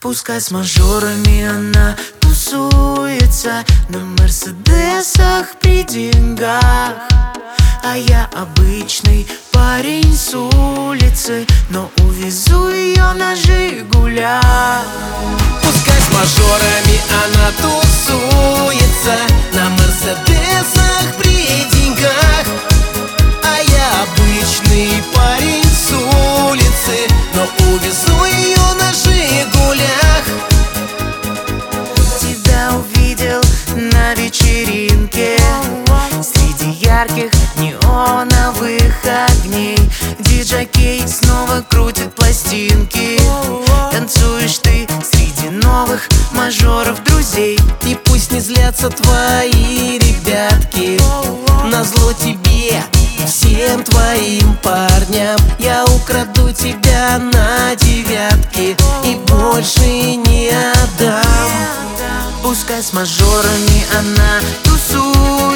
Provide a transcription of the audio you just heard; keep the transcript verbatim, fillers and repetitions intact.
Пускай с мажорами она тусуется на мерседесах при деньгах, а я обычный парень с улицы, но увезу ее на жигулях. Пускай с мажорами она тусуется на мерседесах при деньгах, а я обычный парень с улицы, но увезу ее на жигулях. Тебя увидел на вечеринке среди ярких неоновых огней. Диджокей снова крутит пластинки. Танцуешь ты среди новых мажоров друзей. И пусть не злятся твои ребятки, назло тебе и всем твоим парням я украду тебя на девятки и больше не отдам. Пускай с мажорами она тусует